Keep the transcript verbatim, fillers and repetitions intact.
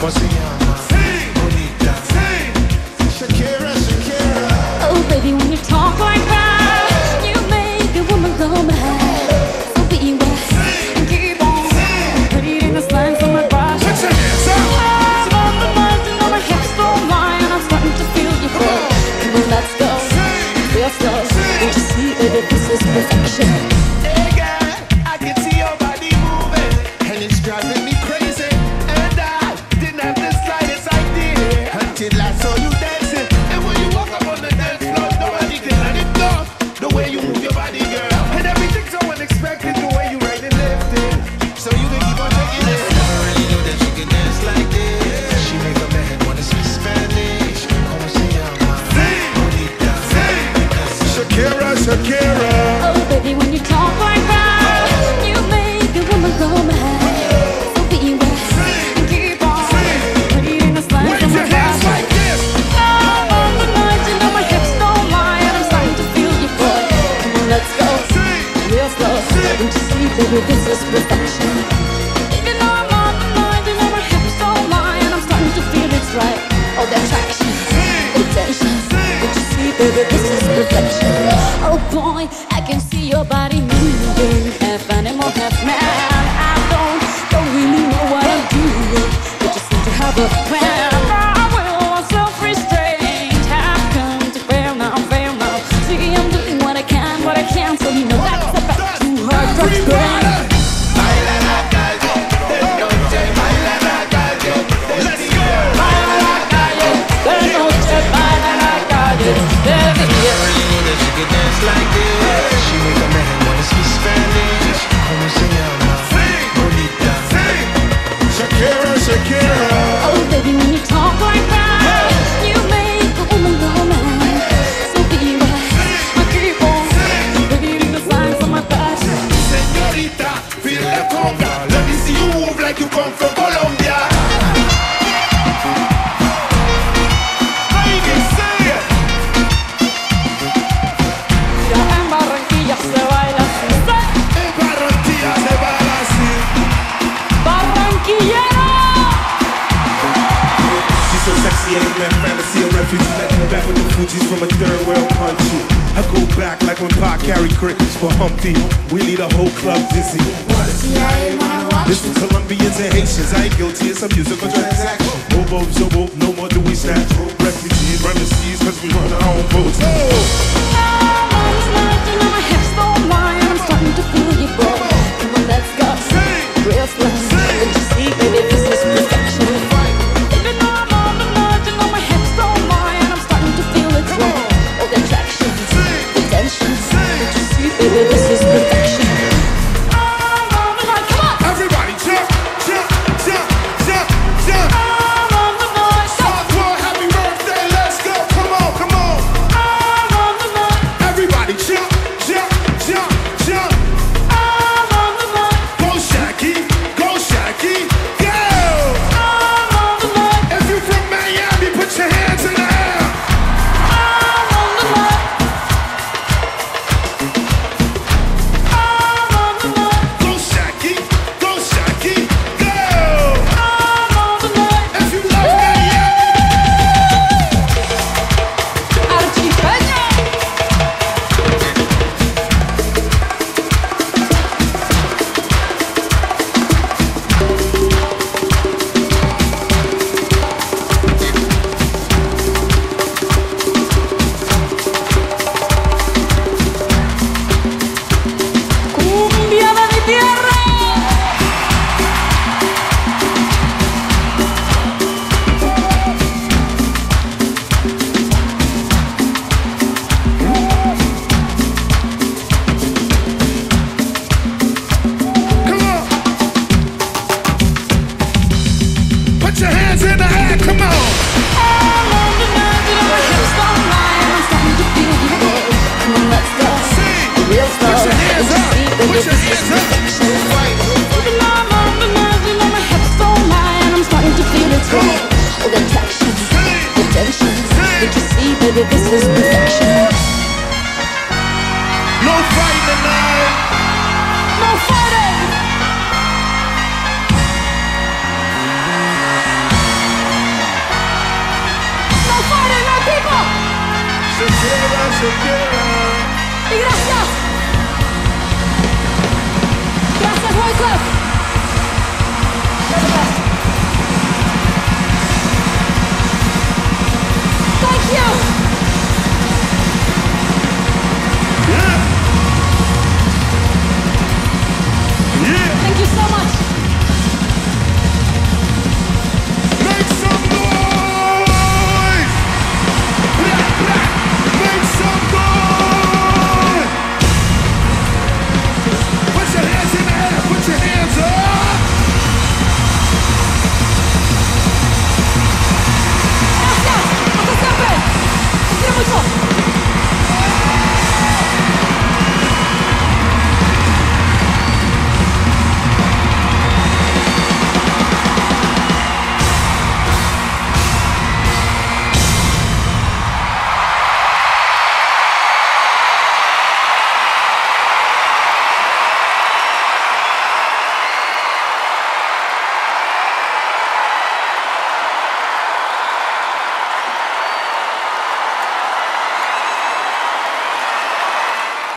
se llama? Bonita. Shakira, Shakira. Oh baby, when you talk like that, you make a woman go mad. So be wise and keep on repeating the slang from my body. Put your hands up. I'm on the mind, you know my hips don't lie, and I'm starting to feel you flow. Come on, let's go, real slow. Don't you see, baby, this is perfection. Hey girl, I can see your body moving, and it's driving me crazy. And I didn't have the slightest idea until I saw you dancing. And when you walk up on the dance floor, nobody can let it go. The way you move your body, girl, and everything's so unexpected. The way you right and left it, so you can keep on taking it. Never really knew that you could dance like this. She make a man wanna speak Spanish. Como se llama? Bonita. Shakira, Shakira. Oh baby, when you talk like that, you make a woman go mad. So be wise and keep on repeating the slang Wave from your my hands body. like this. I'm on the night, you know my hips don't lie, and I'm starting to feel you, boy. Come on, let's go, real slow. Don't you see, baby, this is perfection. Even though I'm on the night, you know my hips don't lie, and I'm starting to feel it's right. All the attraction, the tension. Don't you see, baby, this is perfection. Oh boy, I can see your body moving, half animal, half man. I don't, don't really know what I'm doing, but just seem to have a plan. I will, self-restraint, have come to fail now, fail now. See, I'm doing what I can, what I can, so you know that's about too hard for the brain. Baila la calle, de noche, baila la calle. Let's go. Baila la calle, de noche, baila la calle, de día. Really knew that you could dance like this. She make a man wanna speak Spanish. Como se llama? Bonita. Shakira, Shakira. Oh baby, when you talk like that, you make a woman go mad. So be wise, I keep on repeating the signs on my body. Señorita, feel the conga. Let me see you move like you come from Colombia. Baby, say it. Ya en Barranquilla se baila así. En Barranquilla se baila así. Barranquillero. She's so sexy, ain't man fantasy, a refugee. Like me back with the Fugees from a third world country. I go back like when Pac carried crickets for Humpty. We lead a whole club dizzy. This is Colombians and Haitians. I ain't guilty, it's a musical transaction. No boats, no boat, no more do we snatch. Refugees run the seas cause we run our own boats. I'm on the night, you know my hips don't lie, and I'm starting to feel you, boy. Come on, let's go, real slow. Don't you see, baby, this is perfection. Even though I'm on the night, you know my hips don't lie, and I'm starting to feel it's right. All the attraction, the tension. Don't you see, baby, this is perfection. I'm on the night, come on. Everybody jump, jump, jump, jump, jump. I'm on the night, go. Southwell, happy birthday, let's go. Come on, come on. I'm on the night, Everybody jump, jump, jump, jump. I'm on the night, Go Shaggy, go Shaggy, go. I'm on the night, If you from Miami, put your hands in the air. I'm on the night, I'm on the night, Go Shaggy, go Shaggy, go. I'm on the night. If you love Miami. Archipeño. Cumbia de mi tierra. Come on. Put your hands in the air, come on. I'm on the night, you know my hips don't lie, and I'm starting to feel you, boy. Come on, let's go, Sing. real slow. Put your hands Don't you up. see, baby, Put your this is hands up. perfection. Fight. Even though I'm on the night, you know my hips don't lie, and I'm starting to feel it's right. All the attraction, the tension. Don't you see, baby, this is perfection. No fight tonight. No fighting. Y gracias. Gracias, Roy Club.